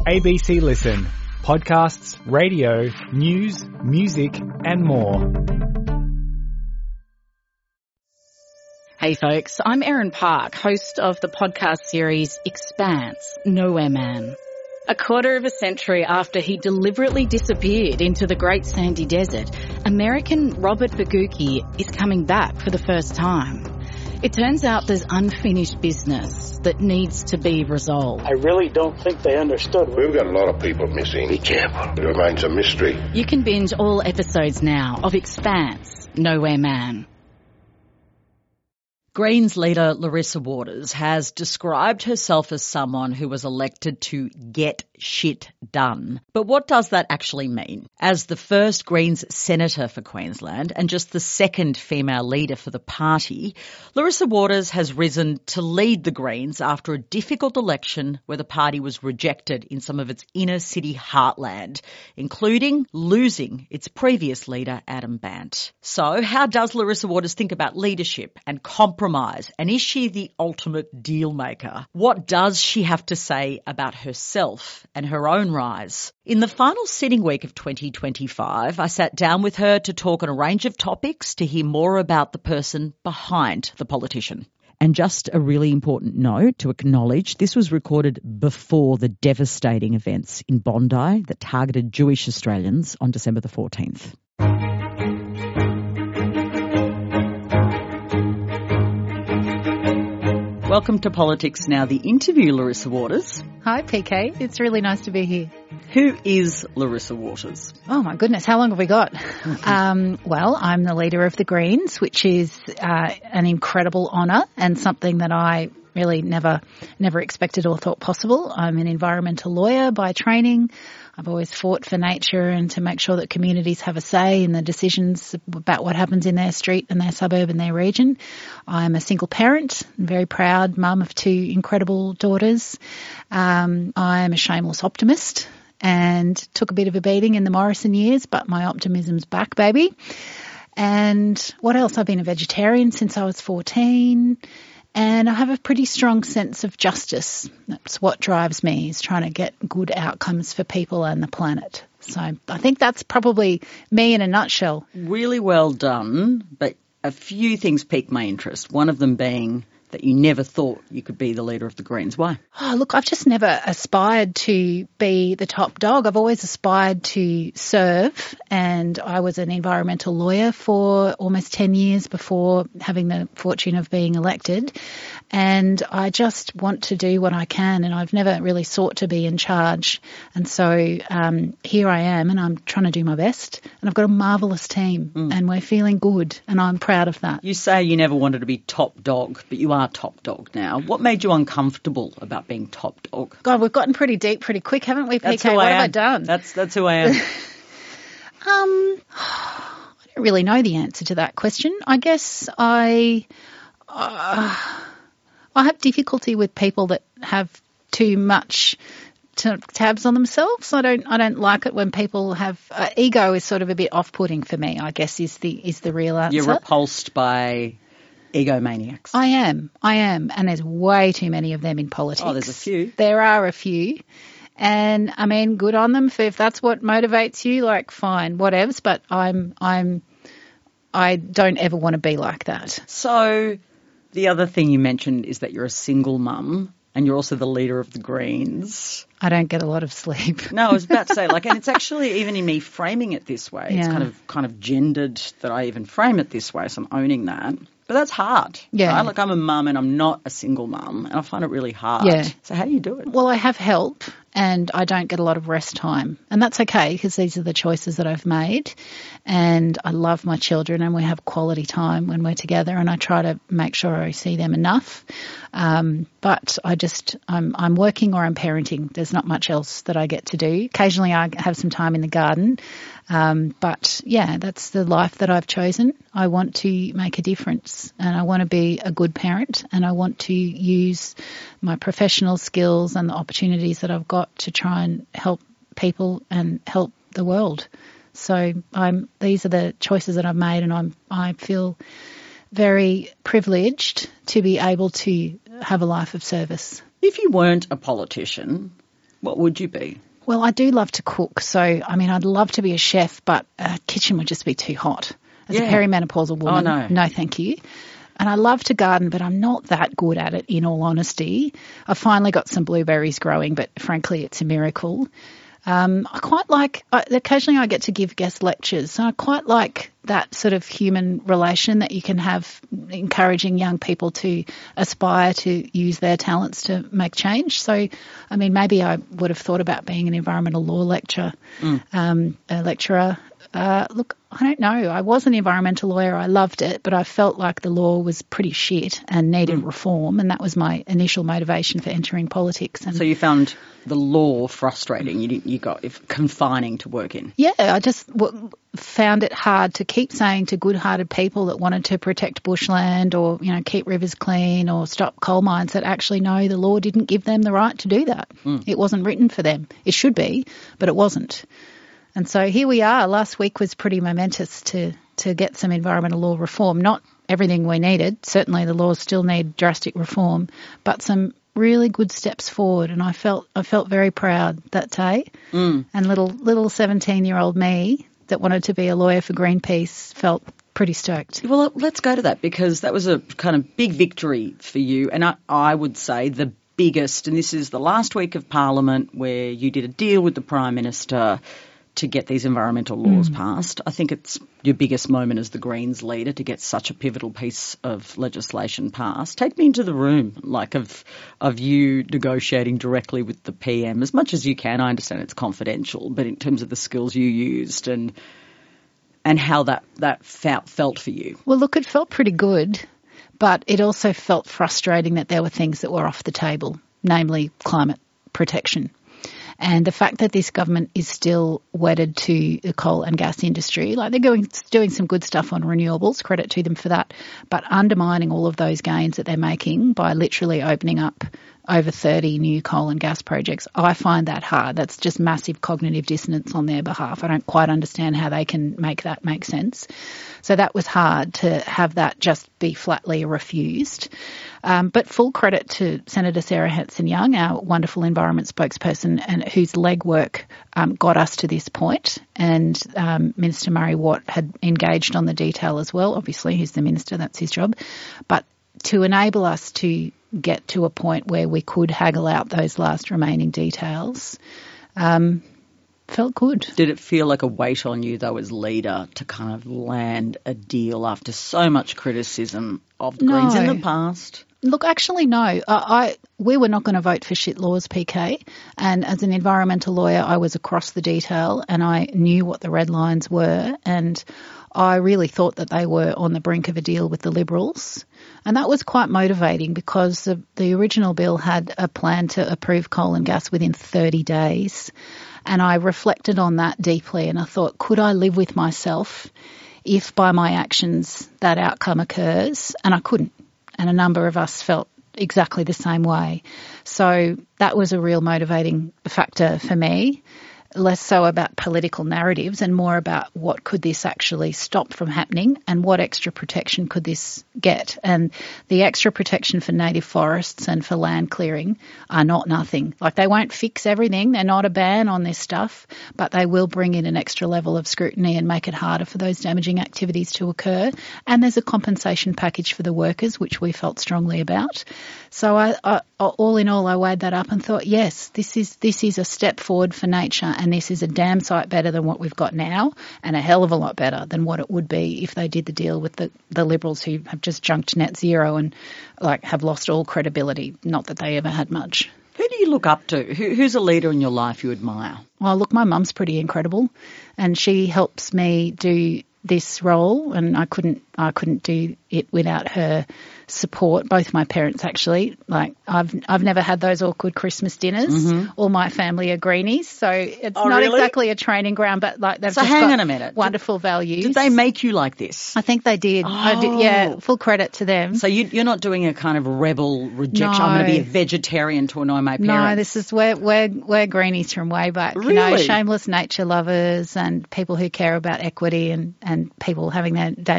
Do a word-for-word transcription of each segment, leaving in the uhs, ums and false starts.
A B C Listen. Podcasts, radio, news, music and more. Hey folks, I'm Erin Park, host of the podcast series Expanse, Nowhere Man. A quarter of a century after he deliberately disappeared into the Great Sandy Desert, American Robert Bagucki is coming back for the first time. It turns out there's unfinished business that needs to be resolved. I really don't think they understood. We've got a lot of people missing. Be careful. It remains a mystery. You can binge all episodes now of Expanse, Nowhere Man. Greens leader Larissa Waters has described herself as someone who was elected to get shit done. But what does that actually mean? As the first Greens senator for Queensland and just the second female leader for the party, Larissa Waters has risen to lead the Greens after a difficult election where the party was rejected in some of its inner city heartland, including losing its previous leader, Adam Bandt. So how does Larissa Waters think about leadership and compromise? And is she the ultimate deal maker? What does she have to say about herself and her own rise? In the final sitting week of twenty twenty-five, I sat down with her to talk on a range of topics to hear more about the person behind the politician. And just a really important note to acknowledge, this was recorded before the devastating events in Bondi that targeted Jewish Australians on December the fourteenth. Welcome to Politics Now, the interview, Larissa Waters. Hi, P K. It's really nice to be here. Who is Larissa Waters? Oh, my goodness. How long have we got? um, well, I'm the leader of the Greens, which is uh, an incredible honour and something that I really never never expected or thought possible. I'm an environmental lawyer by training. I've always fought for nature and to make sure that communities have a say in the decisions about what happens in their street and their suburb and their region. I'm a single parent, very proud mum of two incredible daughters. Um, I'm a shameless optimist and took a bit of a beating in the Morrison years, but my optimism's back, baby. And what else? I've been a vegetarian since I was fourteen. And I have a pretty strong sense of justice. That's what drives me, is trying to get good outcomes for people and the planet. So I think that's probably me in a nutshell. Really well done, but a few things piqued my interest, one of them being that you never thought you could be the leader of the Greens. Why? Oh, look, I've just never aspired to be the top dog. I've always aspired to serve, and I was an environmental lawyer for almost ten years before having the fortune of being elected. And I just want to do what I can, and I've never really sought to be in charge. And so um, here I am, and I'm trying to do my best. And I've got a marvellous team, mm. and we're feeling good, and I'm proud of that. You say you never wanted to be top dog, but you are top dog now. What made you uncomfortable about being top dog? God, we've gotten pretty deep pretty quick, haven't we, P K? That's who what I have am. I done? That's, that's who I am. um, I don't really know the answer to that question. I guess I... Uh, I have difficulty with people that have too much t- tabs on themselves. I don't. I don't like it when people have uh, ego. Is sort of a bit off-putting for me, I guess. Is the is the real answer. You're repulsed by egomaniacs. I am. I am, and there's way too many of them in politics. Oh, there's a few. There are a few, and I mean, good on them. For if that's what motivates you, like fine, whatevs. But I'm. I'm. I don't ever want to be like that. So. The other thing you mentioned is that you're a single mum and you're also the leader of the Greens. I don't get a lot of sleep. No, I was about to say, like, and it's actually, even in me framing it this way, yeah. it's kind of kind of gendered that I even frame it this way, so I'm owning that. But that's hard. Yeah. Right? Like, I'm a mum and I'm not a single mum, and I find it really hard. Yeah. So how do you do it? Well, I have help and I don't get a lot of rest time. And that's okay because these are the choices that I've made. And I love my children and we have quality time when we're together, and I try to make sure I see them enough. Um, but I just, I'm, I'm working or I'm parenting. There's not much else that I get to do. Occasionally I have some time in the garden. Um, but yeah, that's the life that I've chosen. I want to make a difference, and I want to be a good parent, and I want to use my professional skills and the opportunities that I've got to try and help people and help the world. So I'm, these are the choices that I've made, and I'm, I feel very privileged to be able to have a life of service. If you weren't a politician, what would you be? Well, I do love to cook. So, I mean, I'd love to be a chef, but a kitchen would just be too hot. As Yeah. a perimenopausal woman, Oh, no. no thank you. And I love to garden, but I'm not that good at it, in all honesty. I finally got some blueberries growing, but frankly, it's a miracle. Um, I quite like, I, occasionally I get to give guest lectures, and I quite like that sort of human relation that you can have, encouraging young people to aspire to use their talents to make change. So, I mean, maybe I would have thought about being an environmental law lecturer, mm. um, a lecturer. Uh, look, I don't know. I was an environmental lawyer. I loved it, but I felt like the law was pretty shit and needed mm. reform, and that was my initial motivation for entering politics. And so you found the law frustrating. You you got confining to work in. Yeah, I just w- found it hard to keep saying to good-hearted people that wanted to protect bushland or, you know, keep rivers clean or stop coal mines that actually no, the law didn't give them the right to do that. Mm. It wasn't written for them. It should be, but it wasn't. And so here we are. Last week was pretty momentous to, to get some environmental law reform. Not everything we needed. Certainly the laws still need drastic reform, but some really good steps forward. And I felt I felt very proud that day. Mm. And little little seventeen-year-old me that wanted to be a lawyer for Greenpeace felt pretty stoked. Well, let's go to that, because that was a kind of big victory for you. And I, I would say the biggest, and this is the last week of Parliament where you did a deal with the Prime Minister to get these environmental laws mm. passed. I think it's your biggest moment as the Greens leader to get such a pivotal piece of legislation passed. Take me into the room, like of of you negotiating directly with the P M as much as you can. I understand it's confidential, but in terms of the skills you used and and how that, that felt, felt for you. Well, look, it felt pretty good, but it also felt frustrating that there were things that were off the table, namely climate protection. And the fact that this government is still wedded to the coal and gas industry, like they're going, doing some good stuff on renewables, credit to them for that, but undermining all of those gains that they're making by literally opening up over thirty new coal and gas projects, I find that hard. That's just massive cognitive dissonance on their behalf. I don't quite understand how they can make that make sense. So that was hard to have that just be flatly refused. Um, but full credit to Senator Sarah Hanson-Young, our wonderful environment spokesperson, and whose legwork um, got us to this point. And um, Minister Murray Watt had engaged on the detail as well. Obviously, he's the minister, that's his job. But to enable us to get to a point where we could haggle out those last remaining details, um, felt good. Did it feel like a weight on you, though, as leader, to kind of land a deal after so much criticism of the No. Greens in the past? Look, actually, no. I, I we were not going to vote for shit laws, P K. And as an environmental lawyer, I was across the detail and I knew what the red lines were. And I really thought that they were on the brink of a deal with the Liberals. And that was quite motivating because the, the original bill had a plan to approve coal and gas within thirty days. And I reflected on that deeply and I thought, could I live with myself if by my actions that outcome occurs? And I couldn't. And a number of us felt exactly the same way. So that was a real motivating factor for me, less so about political narratives and more about what could this actually stop from happening and what extra protection could this get. And the extra protection for native forests and for land clearing are not nothing. Like, they won't fix everything. They're not a ban on this stuff, but they will bring in an extra level of scrutiny and make it harder for those damaging activities to occur. And there's a compensation package for the workers, which we felt strongly about. So I, I, all in all, I weighed that up and thought, yes, this is this is a step forward for nature, and this is a damn sight better than what we've got now, and a hell of a lot better than what it would be if they did the deal with the, the Liberals, who have just junked net zero and like have lost all credibility. Not that they ever had much. Who do you look up to? Who, who's a leader in your life you admire? Well, look, my mum's pretty incredible, and she helps me do this role, and I couldn't I couldn't do it without her support. Both my parents, actually. Like, I've I've never had those awkward Christmas dinners. Mm-hmm. All my family are greenies, so it's oh, not really? exactly a training ground, but like they've so just hang got on a minute. wonderful did, values. Did they make you like this? I think they did. Oh. I did. Yeah, full credit to them. So you, you're not doing a kind of rebel rejection. No. I'm going to be a vegetarian to annoy my parents. No, this is we're we're we're greenies from way back. Really? You know, shameless nature lovers and people who care about equity and and people having their daily needs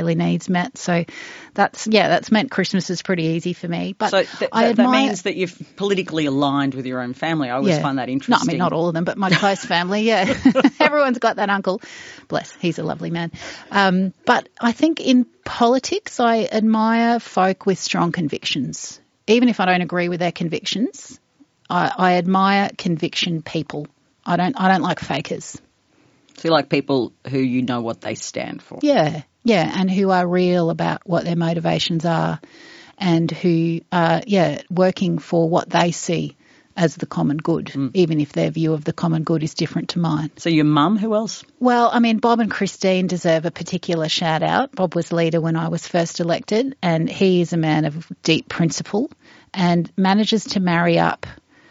first met. So that's, yeah, that's meant Christmas is pretty easy for me. But so th- I th- admire, that means that you're politically aligned with your own family. I always yeah. find that No, interesting. I mean, not all of them, but my close family, yeah. Everyone's got that uncle. Bless, he's a lovely man. Um, but I think in politics, I admire folk with strong convictions. Even if I don't agree with their convictions, I, I admire conviction people. I don't I don't like fakers. So you like people who you know what they stand for. Yeah, yeah, and who are real about what their motivations are and who are, yeah, working for what they see as the common good, mm. even if their view of the common good is different to mine. So your mum, who else? Well, I mean, Bob and Christine deserve a particular shout out. Bob was leader when I was first elected, and he is a man of deep principle and manages to marry up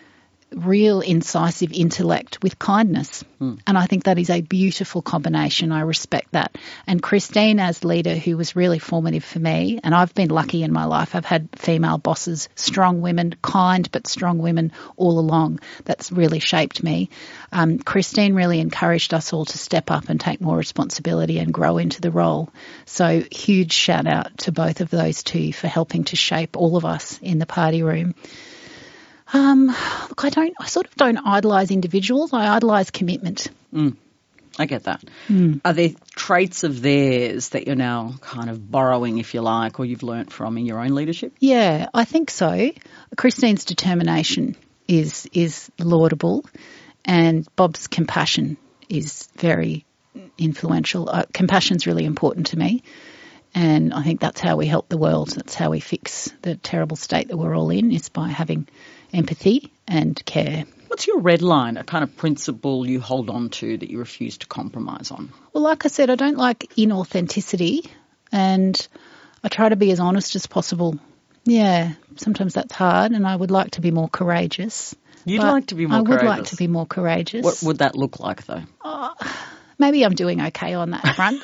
real incisive intellect with kindness. Mm. And I think that is a beautiful combination. I respect that. And Christine as leader, who was really formative for me, and I've been lucky in my life. I've had female bosses, strong women, kind but strong women all along. That's really shaped me. Um, Christine really encouraged us all to step up and take more responsibility and grow into the role. So huge shout out to both of those two for helping to shape all of us in the party room. Um, look, I don't, I sort of don't idolise individuals. I idolise commitment. Mm, I get that. Mm. Are there traits of theirs that you're now kind of borrowing, if you like, or you've learnt from in your own leadership? Yeah, I think so. Christine's determination is, is laudable, and Bob's compassion is very influential. Uh, compassion's really important to me. And I think that's how we help the world. That's how we fix the terrible state that we're all in, is by having empathy and care. What's your red line, a kind of principle you hold on to that you refuse to compromise on? Well, like I said, I don't like inauthenticity, and I try to be as honest as possible. Yeah, sometimes that's hard, and I would like to be more courageous. You'd like to be more I courageous? I would like to be more courageous. What would that look like, though? Oh, maybe I'm doing okay on that front.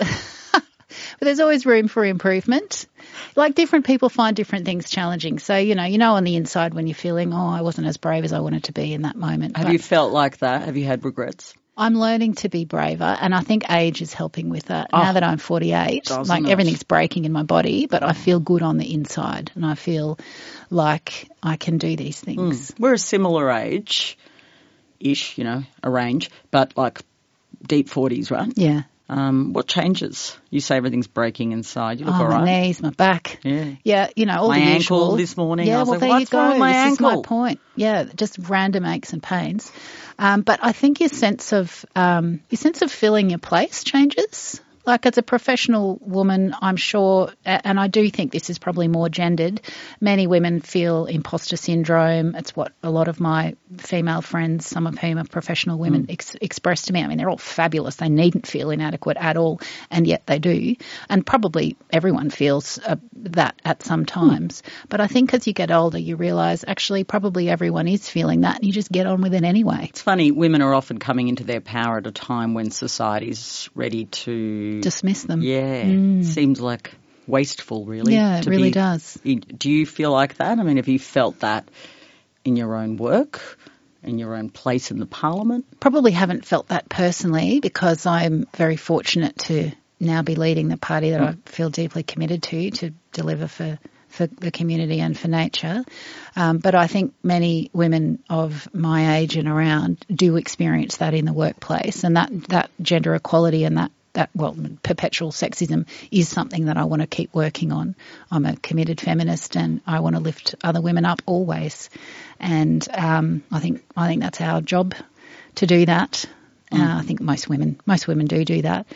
But there's always room for improvement. Like, different people find different things challenging. So, you know, you know on the inside when you're feeling, oh, I wasn't as brave as I wanted to be in that moment. Have but you felt like that? Have you had regrets? I'm learning to be braver, and I think age is helping with that. Oh, now that I'm forty-eight, like it? everything's breaking in my body, but I feel good on the inside, and I feel like I can do these things. Mm. We're a similar age-ish, you know, a range, but like deep forties, right? Yeah. Um, what changes? You say everything's breaking inside. You look oh, all right. My knees, my back. Yeah. Yeah, you know, all my the ankle usual. this morning. Yeah, I was well, like, there what's you go. wrong with my this ankle? is my point. Yeah, just random aches and pains. Um, but I think your sense of um, your sense of filling your place changes. Like, as a professional woman, I'm sure, and I do think this is probably more gendered, many women feel imposter syndrome. It's what a lot of my female friends, some of whom are professional women, mm. ex- express to me. I mean, they're all fabulous. They needn't feel inadequate at all, and yet they do. And probably everyone feels uh, that at some times. Mm. But I think as you get older, you realise actually probably everyone is feeling that, and you just get on with it anyway. It's funny, women are often coming into their power at a time when society's ready to dismiss them. Yeah, mm. seems like wasteful, really. Yeah, it really be, does. Do you feel like that? I mean, have you felt that in your own work, in your own place in the parliament? Probably haven't felt that personally, because I'm very fortunate to now be leading the party that mm. I feel deeply committed to, to deliver for for the community and for nature. Um, but I think many women of my age and around do experience that in the workplace, and that, that gender equality and that that, well, perpetual sexism is something that I want to keep working on. I'm a committed feminist, and I want to lift other women up always. And um, I think I think that's our job to do that. Mm. Uh, I think most women most women do do that.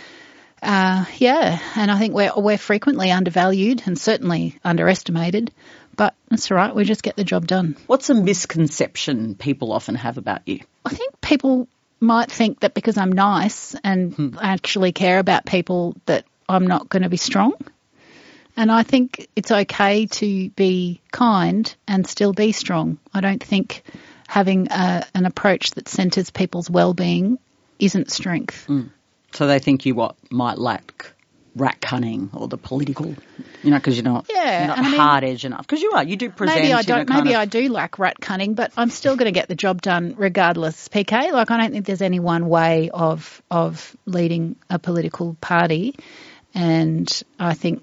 Uh, yeah, and I think we're we're frequently undervalued and certainly underestimated. But that's all right. We just get the job done. What's a misconception people often have about you? I think people might think that because I'm nice and hmm. actually care about people that I'm not going to be strong. And I think it's okay to be kind and still be strong. I don't think having a, an approach that centres people's well-being isn't strength. Mm. So they think you what might lack rat cunning or the political, you know, because you're not, yeah, you're not I mean, hard edge enough. Because you are, you do present. Maybe I don't. You know, maybe of, I do lack rat cunning, but I'm still going to get the job done regardless. P K, like I don't think there's any one way of of leading a political party, and I think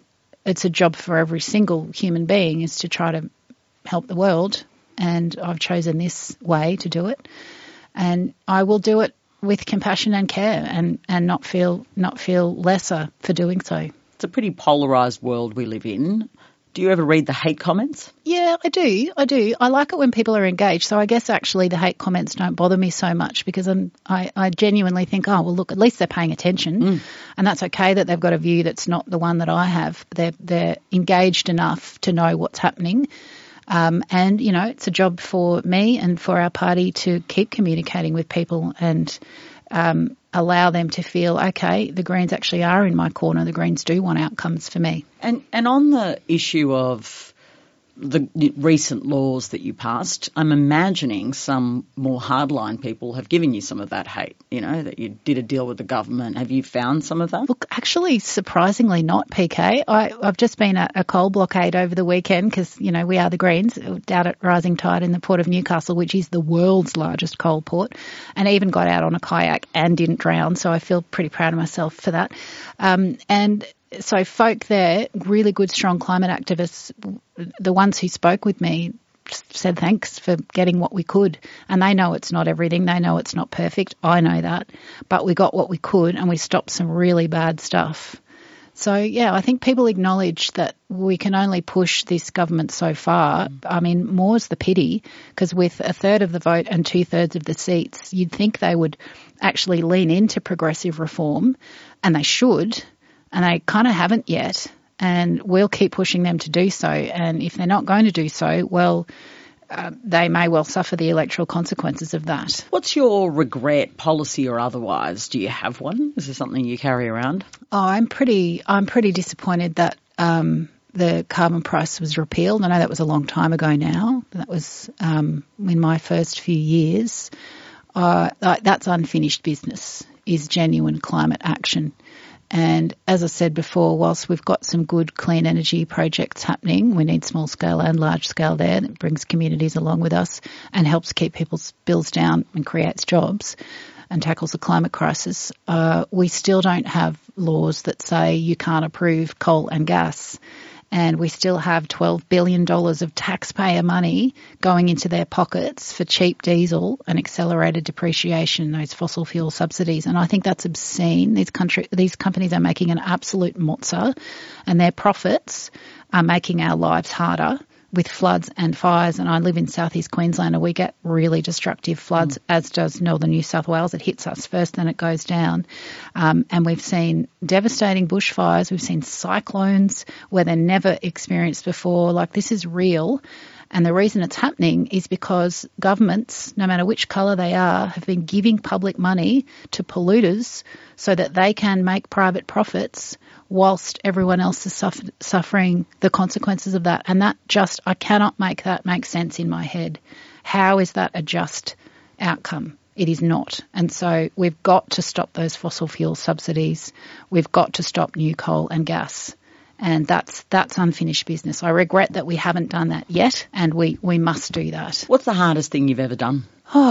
it's a job for every single human being is to try to help the world, and I've chosen this way to do it, and I will do it with compassion and care, and, and not feel not feel lesser for doing so. It's a pretty polarised world we live in. Do you ever read the hate comments? Yeah, I do. I do. I like it when people are engaged. So I guess actually the hate comments don't bother me so much because I'm, I, I genuinely think, oh, well, look, at least they're paying attention. Mm. And that's okay that they've got a view that's not the one that I have. They're, they're engaged enough to know what's happening. Um, and, you know, it's a job for me and for our party to keep communicating with people and um, allow them to feel, okay, the Greens actually are in my corner. The Greens do want outcomes for me. And and on the issue of the recent laws that you passed, I'm imagining some more hardline people have given you some of that hate, you know, that you did a deal with the government. Have you found some of that? Look, actually, surprisingly not, P K. I, I've just been at a coal blockade over the weekend because, you know, we are the Greens, out at Rising Tide in the Port of Newcastle, which is the world's largest coal port, and even got out on a kayak and didn't drown, so I feel pretty proud of myself for that. Um, and So folk there, really good, strong climate activists, the ones who spoke with me said thanks for getting what we could. And they know it's not everything. They know it's not perfect. I know that. But we got what we could and we stopped some really bad stuff. So, yeah, I think people acknowledge that we can only push this government so far. I mean, more's the pity, because with a third of the vote and two-thirds of the seats, you'd think they would actually lean into progressive reform, and they should. And they kind of haven't yet, and we'll keep pushing them to do so. And if they're not going to do so, well, uh, they may well suffer the electoral consequences of that. What's your regret, policy or otherwise? Do you have one? Is there something you carry around? Oh, I'm pretty, I'm pretty disappointed that um, the carbon price was repealed. I know that was a long time ago now. That was um, in my first few years. Uh, that's unfinished business, is genuine climate action. And as I said before, whilst we've got some good clean energy projects happening, we need small scale and large scale there that brings communities along with us and helps keep people's bills down and creates jobs and tackles the climate crisis. Uh, we still don't have laws that say you can't approve coal and gas. And we still have twelve billion dollars of taxpayer money going into their pockets for cheap diesel and accelerated depreciation, those fossil fuel subsidies. And I think that's obscene. These country, these companies are making an absolute mozza, and their profits are making our lives harder with floods and fires. And I live in southeast Queensland, and we get really destructive floods, mm. as does northern New South Wales. It hits us first, then it goes down. Um, and we've seen devastating bushfires. We've seen cyclones where they're never experienced before. Like, this is real. And the reason it's happening is because governments, no matter which colour they are, have been giving public money to polluters so that they can make private profits whilst everyone else is suffer- suffering the consequences of that. And that just, I cannot make that make sense in my head. How is that a just outcome? It is not. And so we've got to stop those fossil fuel subsidies. We've got to stop new coal and gas. And that's that's unfinished business. I regret that we haven't done that yet, and we, we must do that. What's the hardest thing you've ever done?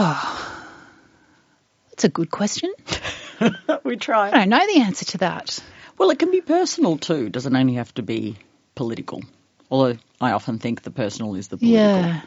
Oh, that's a good question. We try. I don't know the answer to that. Well, it can be personal too. Doesn't only have to be political. Although I often think the personal is the political. Yeah.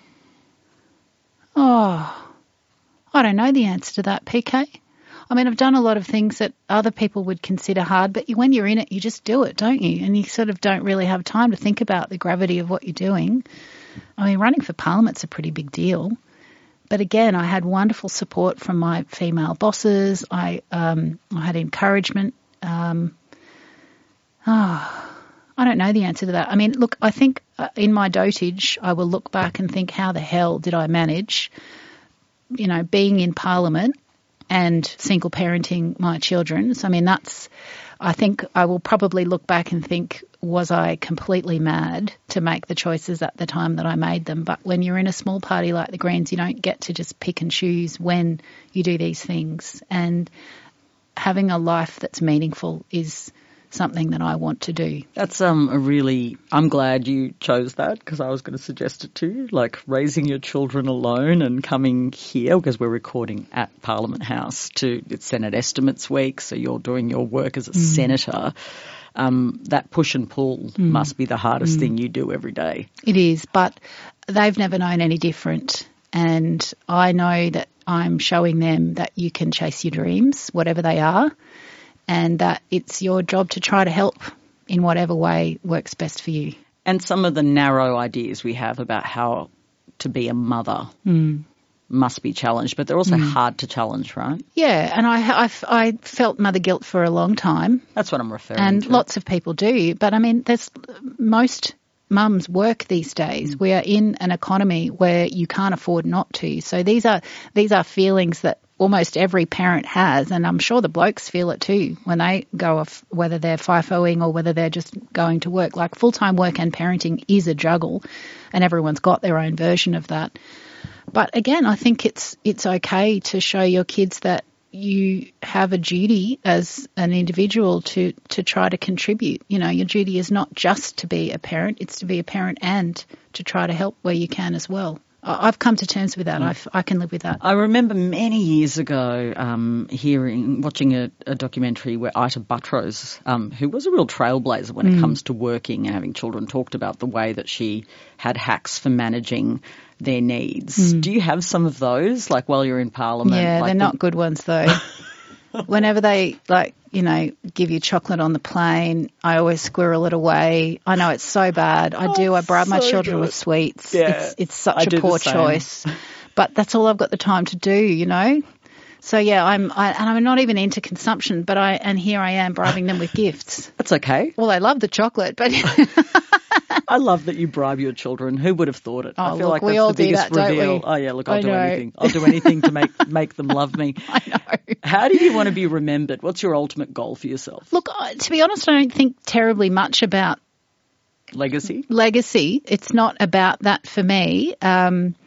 Oh, I don't know the answer to that, P K. I mean, I've done a lot of things that other people would consider hard, but when you're in it, you just do it, don't you? And you sort of don't really have time to think about the gravity of what you're doing. I mean, running for Parliament's a pretty big deal. But again, I had wonderful support from my female bosses. I um, I had encouragement. Um, oh, I don't know the answer to that. I mean, look, I think in my dotage, I will look back and think, how the hell did I manage, you know, being in Parliament and single parenting my children. So, I mean, that's, I think I will probably look back and think, was I completely mad to make the choices at the time that I made them? But when you're in a small party like the Greens, you don't get to just pick and choose when you do these things. And having a life that's meaningful is something that I want to do. That's um a really, I'm glad you chose that, because I was going to suggest it too, like raising your children alone and coming here, because we're recording at Parliament House to, it's Senate Estimates Week, so you're doing your work as a mm. senator. um, that push and pull mm. must be the hardest mm. thing you do every day. It is, but they've never known any different. And I know that I'm showing them that you can chase your dreams, whatever they are, and that it's your job to try to help in whatever way works best for you. And some of the narrow ideas we have about how to be a mother mm. must be challenged, but they're also mm. hard to challenge, right? Yeah, and I, I, I felt mother guilt for a long time. That's what I'm referring and to. And lots of people do. But, I mean, there's most mums work these days. Mm. We are in an economy where you can't afford not to. So these are these are feelings that almost every parent has, and I'm sure the blokes feel it too when they go off, whether they're FIFOing or whether they're just going to work. Like full-time work and parenting is a juggle, and everyone's got their own version of that. But again, I think it's it's okay to show your kids that you have a duty as an individual to, to try to contribute. You know, your duty is not just to be a parent, it's to be a parent and to try to help where you can as well. I've come to terms with that. Mm. I've, I can live with that. I remember many years ago um, hearing, watching a, a documentary where Ita Buttrose, um, who was a real trailblazer when mm. it comes to working and having children, talked about the way that she had hacks for managing their needs. Mm. Do you have some of those, like while you're in Parliament? Yeah, like they're the... not good ones though. Whenever they, like, you know, give you chocolate on the plane, I always squirrel it away. I know it's so bad. I do. I bribe my so children good. with sweets. Yeah, it's, it's such I a do poor the same. choice. But that's all I've got the time to do, you know. So, yeah, I'm I, and I'm not even into consumption, but I and here I am bribing them with gifts. That's okay. Well, I love the chocolate, but... I love that you bribe your children. Who would have thought it? Oh, I feel look, like that's we all the biggest do that, reveal. don't we? Oh, yeah, look, I'll I do know. anything. I'll do anything to make make them love me. I know. How do you want to be remembered? What's your ultimate goal for yourself? Look, to be honest, I don't think terribly much about legacy. Legacy. It's not about that for me. Um,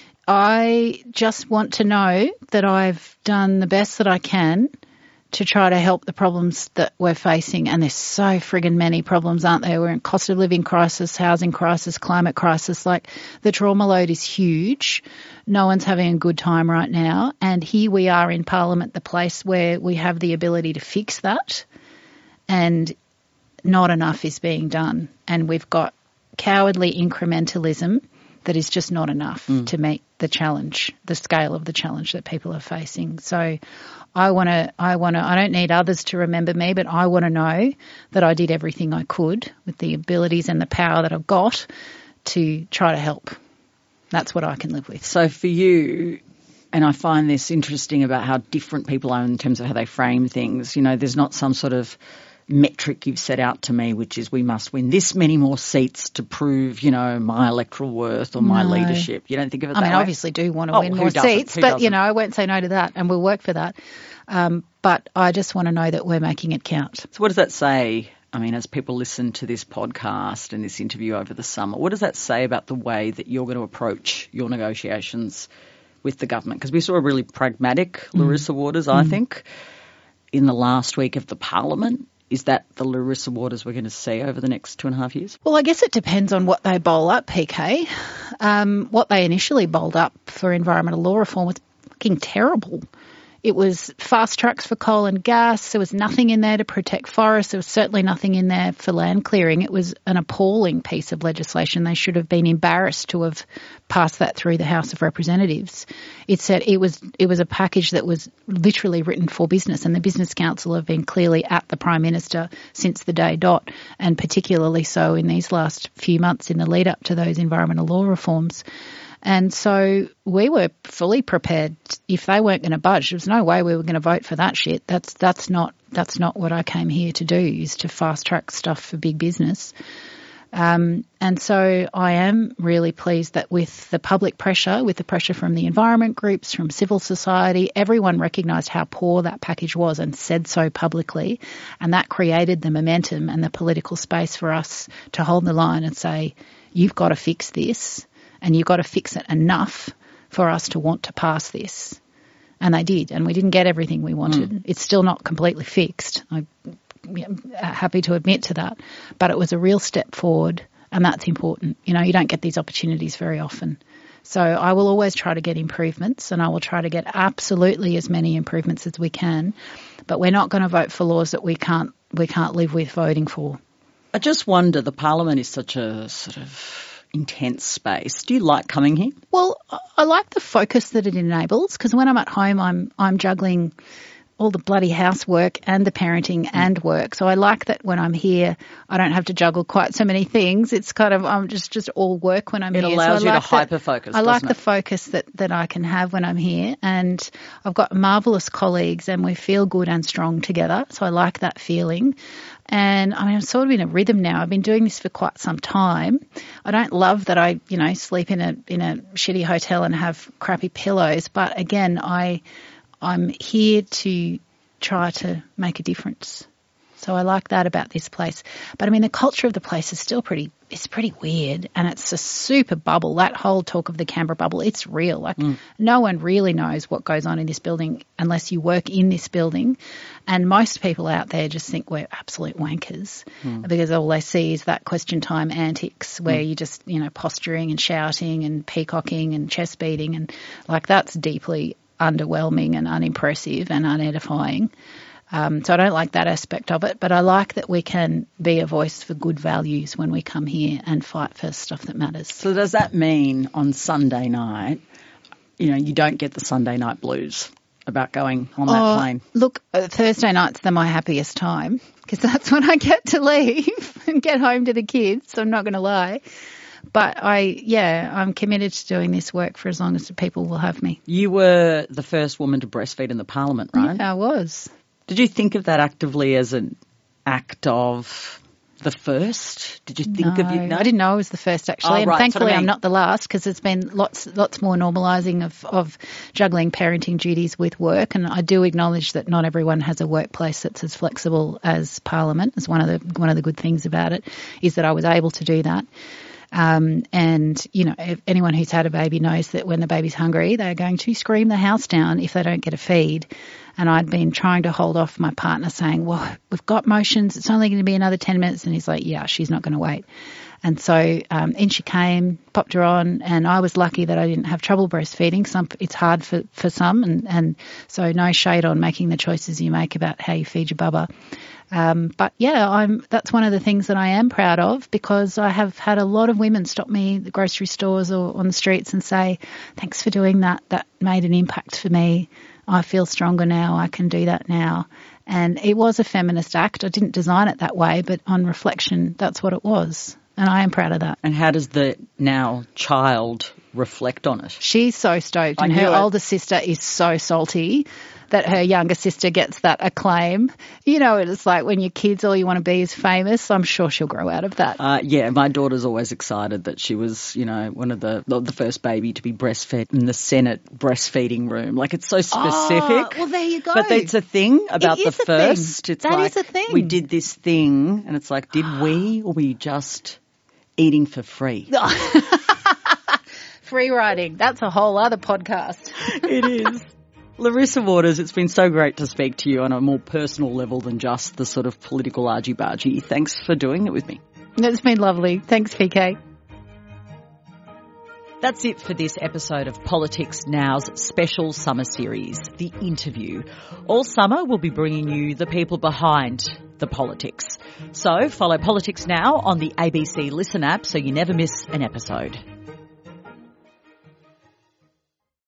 I just want to know that I've done the best that I can to try to help the problems that we're facing. And there's so friggin' many problems, aren't there? We're in cost of living crisis, housing crisis, climate crisis. Like, the trauma load is huge. No one's having a good time right now. And here we are in Parliament, the place where we have the ability to fix that. And not enough is being done. And we've got cowardly incrementalism that is just not enough mm. to meet the challenge, the scale of the challenge that people are facing. So I want to, I want to, I don't need others to remember me, but I want to know that I did everything I could with the abilities and the power that I've got to try to help. That's what I can live with. So for you, and I find this interesting about how different people are in terms of how they frame things, you know, there's not some sort of metric you've set out to me, which is we must win this many more seats to prove, you know, my electoral worth or my no. leadership. You don't think of it I that mean, way? I obviously do want to oh, win more doesn't? seats, Who but, doesn't? you know, I won't say no to that and we'll work for that. Um, but I just want to know that we're making it count. So what does that say? I mean, as people listen to this podcast and this interview over the summer, what does that say about the way that you're going to approach your negotiations with the government? Because we saw a really pragmatic Larissa mm. Waters, I mm. think, in the last week of the Parliament. Is that the Larissa Waters we're going to see over the next two and a half years? Well, I guess it depends on what they bowl up, P K. Um, what they initially bowled up for environmental law reform was fucking terrible. It was fast tracks for coal and gas. There was nothing in there to protect forests. There was certainly nothing in there for land clearing. It was an appalling piece of legislation. They should have been embarrassed to have passed that through the House of Representatives. It said it was it was a package that was literally written for business, and the Business Council have been clearly at the Prime Minister since the day dot, and particularly so in these last few months in the lead up to those environmental law reforms. And so we were fully prepared. If they weren't going to budge, there was no way we were going to vote for that shit. That's that's not that's not what I came here to do, is to fast track stuff for big business. Um, and so I am really pleased that with the public pressure, with the pressure from the environment groups, from civil society, everyone recognised how poor that package was and said so publicly. And that created the momentum and the political space for us to hold the line and say, you've got to fix this. And you've got to fix it enough for us to want to pass this. And they did. And we didn't get everything we wanted. Mm. It's still not completely fixed. I'm happy to admit to that. But it was a real step forward, and that's important. You know, you don't get these opportunities very often. So I will always try to get improvements, and I will try to get absolutely as many improvements as we can. But we're not going to vote for laws that we can't we can't live with voting for. I just wonder, the Parliament is such a sort of intense space. Do you like coming here? Well, I like the focus that it enables, because when I'm at home, I'm I'm juggling all the bloody housework and the parenting and work. So I like that when I'm here, I don't have to juggle quite so many things. It's kind of, I'm just, just all work when I'm it here. It allows so you like to hyper-focus, I like doesn't the it? focus that, that I can have when I'm here. And I've got marvellous colleagues and we feel good and strong together. So I like that feeling. And I mean, I'm sort of in a rhythm now. I've been doing this for quite some time. I don't love that I, you know, sleep in a in a shitty hotel and have crappy pillows. But again, I I'm here to try to make a difference. So I like that about this place. But I mean, the culture of the place is still pretty, it's pretty weird, and it's a super bubble. That whole talk of the Canberra bubble, it's real. Like mm. no one really knows what goes on in this building unless you work in this building. And most people out there just think we're absolute wankers mm. because all they see is that question time antics where mm. you're just, you know, posturing and shouting and peacocking and chest beating, and like that's deeply underwhelming and unimpressive and unedifying. Um, so I don't like that aspect of it, but I like that we can be a voice for good values when we come here and fight for stuff that matters. So does that mean on Sunday night, you know, you don't get the Sunday night blues about going on that oh, plane? Look, uh, Thursday nights are my happiest time because that's when I get to leave and get home to the kids, so I'm not going to lie. But I, yeah, I'm committed to doing this work for as long as the people will have me. You were the first woman to breastfeed in the Parliament, right? Yeah, I was. Did you think of that actively as an act of the first? Did you think no, of you? No, I didn't know I was the first actually, oh, and right, thankfully I mean. I'm not the last because there's been lots, lots more normalising of, of juggling parenting duties with work, and I do acknowledge that not everyone has a workplace that's as flexible as Parliament. It's one of the one of the good things about it is that I was able to do that. Um, and, you know, if anyone who's had a baby knows that when the baby's hungry, they're going to scream the house down if they don't get a feed. And I'd been trying to hold off my partner saying, well, we've got motions. It's only going to be another ten minutes. And he's like, yeah, she's not going to wait. And so um, in she came, popped her on, and I was lucky that I didn't have trouble breastfeeding. Some, it's hard for, for some, and, and so no shade on making the choices you make about how you feed your bubba. Um, but yeah, I'm, that's one of the things that I am proud of because I have had a lot of women stop me at the grocery stores or on the streets and say, thanks for doing that. That made an impact for me. I feel stronger now. I can do that now. And it was a feminist act. I didn't design it that way, but on reflection, that's what it was. And I am proud of that. And how does the now child reflect on it? She's so stoked, I and her it. older sister is so salty that her younger sister gets that acclaim. You know, it's like when your kids, all you want to be is famous. I'm sure she'll grow out of that. Uh, yeah, my daughter's always excited that she was, you know, one of the the first baby to be breastfed in the Senate breastfeeding room. Like, it's so specific. Oh, well, there you go. But it's a thing about it the is a first. Thing. It's that like is a thing. We did this thing, and it's like, did we, or were you just eating for free? Free riding. That's a whole other podcast. It is. Larissa Waters, it's been so great to speak to you on a more personal level than just the sort of political argy-bargy. Thanks for doing it with me. It's been lovely. Thanks, P K. That's it for this episode of Politics Now's special summer series, The Interview. All summer we'll be bringing you the people behind the politics. So follow Politics Now on the A B C Listen app so you never miss an episode.